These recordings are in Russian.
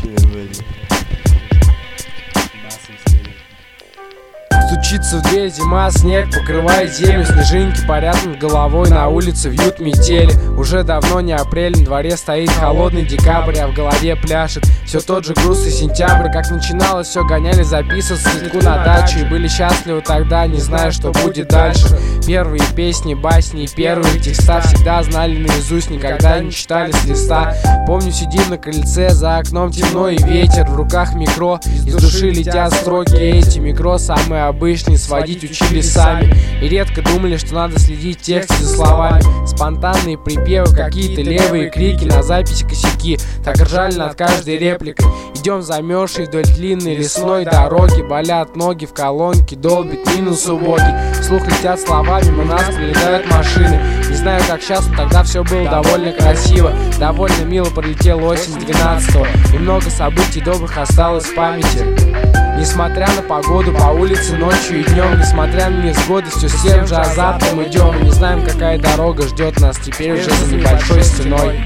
Стучится в дверь зима, снег покрывает землю, снежинки парят над головой, на улице вьют метели. Уже давно не апрель, на дворе стоит холодный декабрь, а в голове пляшет все тот же грустный сентябрь. Как начиналось все, гоняли записываться слегку на дачу, и были счастливы тогда, не зная, что будет дальше. Первые песни, басни, первые текста всегда знали наизусть, никогда не читали с листа. Помню, сидим на крыльце, за окном темно и ветер, в руках микро, из души летят строки эти. Микро самые обычные, сводить учили сами, и редко думали, что надо следить в тексте за словами. Спонтанные припевы, какие-то левые крики, на записи косяки, так ржали над каждой репликой. Идем замерзшей вдоль длинной лесной дороги, болят ноги в колонке, долбит минус убогий. Вслух летят слова, мимо нас прилетают машины. Не знаю, как сейчас, но тогда все было довольно красиво. Довольно мило пролетела осень 12-го, и много событий добрых осталось в памяти. Несмотря на погоду, по улице ночью и днем, несмотря на невзгоды, все с тем же азартом идем. Мы не знаем, какая дорога ждет нас теперь уже за небольшой стеной.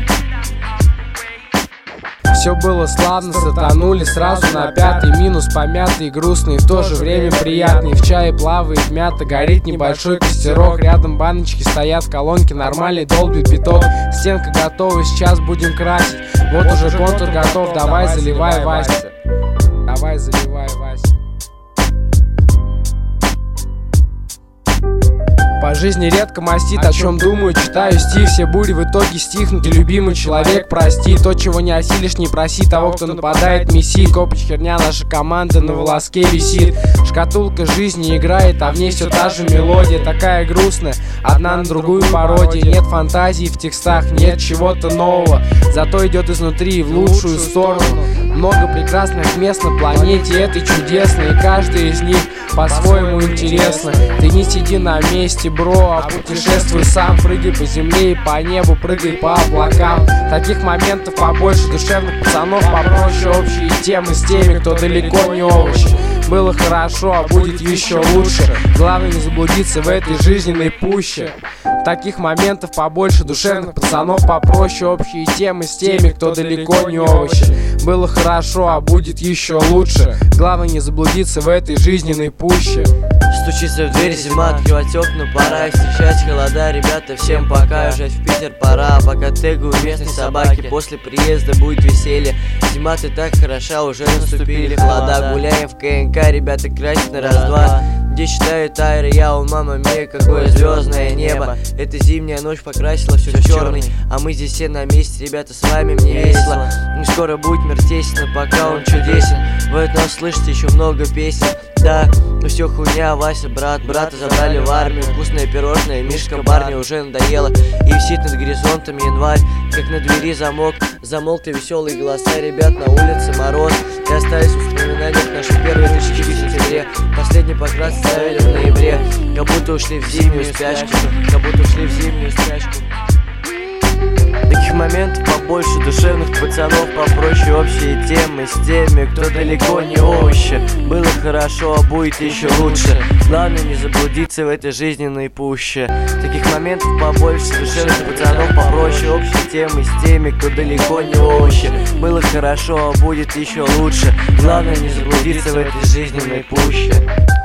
Все было славно, сатанули сразу на пятый. Минус помятый и грустный, в то же время приятный. В чае плавает мята, горит небольшой костерок. Рядом баночки стоят, колонки нормальные, долбит биток. Стенка готова, сейчас будем красить. Вот уже контур готов, давай заливай, Вася. Давай заливай, Вася. По жизни редко мастит, о чем думаю, читаю стих. Все бури в итоге стихнут, и любимый человек прости. То, чего не осилишь, не проси того, кто нападает, меси. Копыч херня, наша команда на волоске висит. Шкатулка жизни играет, а в ней все та же мелодия. Такая грустная, одна на другую пародия. Нет фантазии в текстах, нет чего-то нового, зато идет изнутри в лучшую сторону. Много прекрасных мест на планете этой чудесной, и каждый из них по-своему интересно. Ты не сиди на месте, бро, а путешествуй сам. Прыгай по земле и по небу, прыгай по облакам. Таких моментов побольше, душевных пацанов попроще. Общие темы с теми, кто далеко не овощи. Было хорошо, а будет еще лучше. Главное не заблудиться в этой жизненной пуще. Таких моментов побольше, душевных пацанов попроще. Общие темы с теми, кто далеко не овощи. Было хорошо, а будет еще лучше. Главное не заблудиться в этой жизненной пуще. Стучится в дверь зима, открывать окна пора, встречать холода, ребята, всем пока. Уезжать в Питер пора, пока тегаю местной собаки. После приезда будет веселье, зима ты так хороша, уже наступили холода. Гуляем в КНК, ребята красят на раз-два. Где читают Айра, я у мама мия, какое звездное небо. Эта зимняя ночь покрасила все в черный, а мы здесь все на месте, ребята, с вами мне весело. Не скоро будет мир тесен, но пока он чудесен. Вы от нас слышите еще много песен. Да, ну все хуйня, Вася, брата забрали в армию. Вкусное пирожное, Мишка барни уже надоело. И висит над горизонтом январь, как на двери замок. Замолкли веселые голоса ребят, на улице мороз. И остались в воспоминаниях наши первые тычки в сентябре. Последний покрас ставили в ноябре. Как будто ушли в зимнюю спячку, как будто ушли в зимнюю спячку. Таких моментов побольше, душевных пацанов попроще. Общие темы с теми, кто далеко не овощи. Было хорошо, а будет еще лучше. Главное не заблудиться в этой жизненной пуще. Таких моментов побольше, душевных пацанов попроще. Общие темы с теми, кто далеко не овощи. Было хорошо, а будет еще лучше. Главное не заблудиться в этой жизненной пуще.